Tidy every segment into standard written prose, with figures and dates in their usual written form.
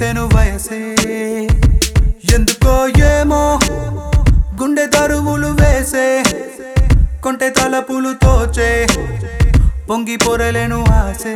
విరిసెను వయసే ఎందుకో ఏమో గుండె దరువులు వేసే కొంటె తలపులు తోచే పొంగి పొరలేను ఆసే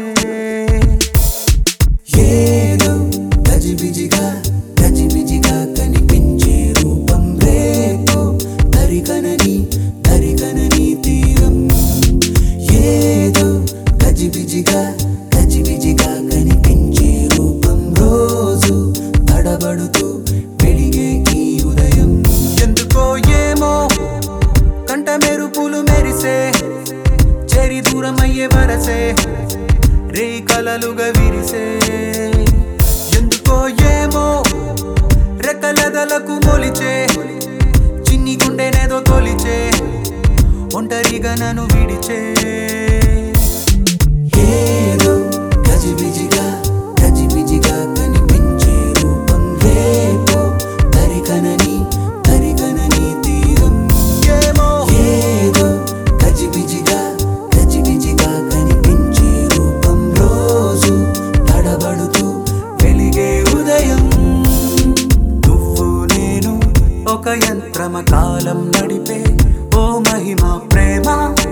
ఏదో గజిబిజిగా కనిపించే రూపం రేపు దరికనని తీరం ఏదో గజిబిజిగా కనిపించే రూపం రోజు తడబడుతూ వెలిగే ఈ ఉదయం ఎందుకో ఏమో కంట మెరుపులు మెరిసే చెరి దూరమయ్యే వరసే రే కలలుగా విరిసే ఎందుకో ఏమో రెక్కలదలకు మొలిచే చిన్ని గుండెనేదో తొలిచే ఒంటరిగా నన్ను విడిచే ఏదో గజిబిజిగా కనిపించే రూపం రేపు దరికనని తీరం ఏమో ఏదో గజిబిజిగా కనిపించే రూపం రోజు తడబడుతూ వెలిగే ఉదయం నువ్వు నేను ఒక యంత్రమ కాలం నడిపే ఓ మహిమ ప్రేమ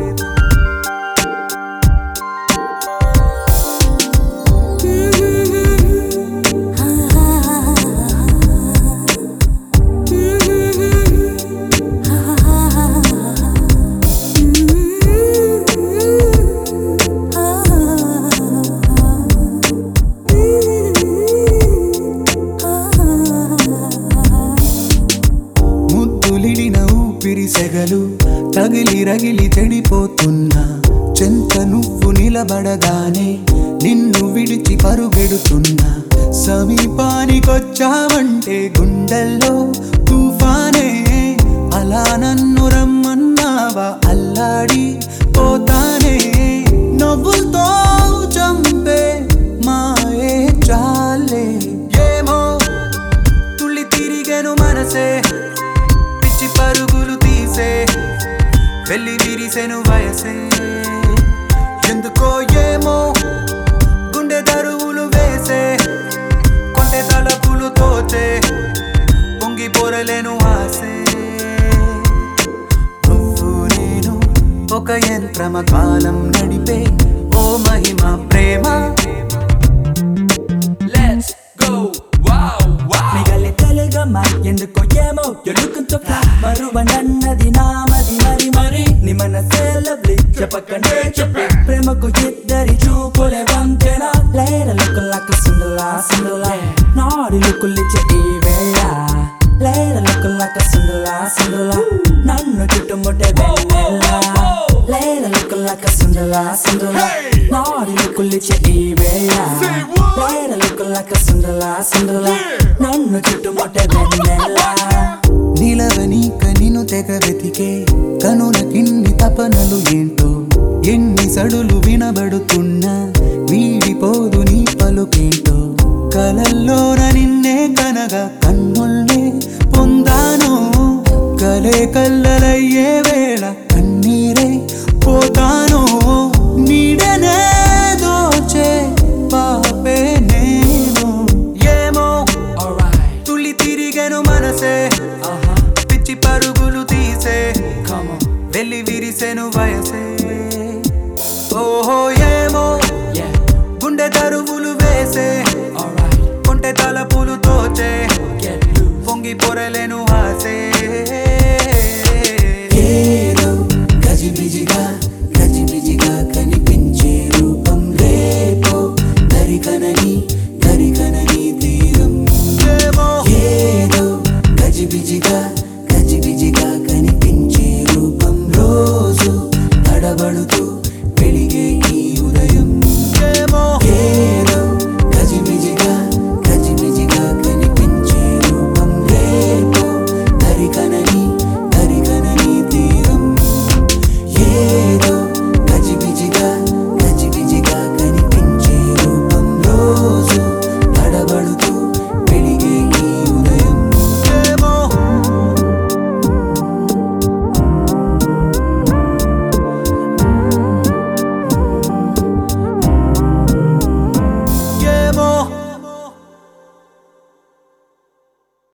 ముద్దులిడిన ఊపిరి సెగలు తగిలి రగిలి చెడిపోతున్నా చెంత నువ్వు నిలబడగానే నిన్ను విడిచి పరుగెడుతున్నా సమీపానికొచ్చావంటే గుండెల్లో తుఫానే అలా నన్ను రమ్మన్నావా అల్లాడి పోతానే నవ్వులతో చంపే మాయే చాలే ఏమో తుళ్ళి తిరిగెను మనసే పిచ్చి పరుగులు తీసే వెళ్ళి విరిసెను వయసే ఎందుకో ఏమో గుండె దరువులు వేసే కొంటె తలపులు తోచే పొంగి పొరలేను ఆసే నువ్వు నేను ఒక యంత్రమ కాలం నడిపే ఓ మహిమ ప్రేమ మిగలి తెలుగమ్మ ఎందుకో ఏమో ఎలుకంతో మరువనన్నది నామది మరి నీ మనసే లవ్లీ చెప్పకనే చెప్పి ప్రేమకు ఇద్దరి చూపులే వంతెన లేర లుక్కులక సుందలా నాడి లుక్కులిచ్చే ఈ వేళ లేర లుక్కులక సుందలా నన్ను చుట్టుముట్టే వెన్నెల లేర లుక్కులక సుందలా నాడి లుక్కులిచ్చే ఈ వేళ లేర లుక్కులక సుందలా నన్ను చుట్టుముట్టే వెన్నెల నిలవనీక నిన్ను తెగ వెతికే కనులకిన్ని తపనలు ఏంటో ఎన్ని సడులు వినబడుతున్నా వీడిపోదు నీ పలుకేంటో కలల్లోన నిన్నే కనగా కన్నుల్నే పొందాను కలే కల్లలయ్యే వేళ కన్నీరే పోతాను నీడనే దోచే పాపే నేను ఏమో తుళ్ళి తిరిగెను మనసే పిచ్చి పరుగులు తీసే వెళ్ళి విరిసెను వయసే ఓహో ఏమో గుండె దరువులు వేసే కొంటె తలపులు తోచే పొంగి పొరలేను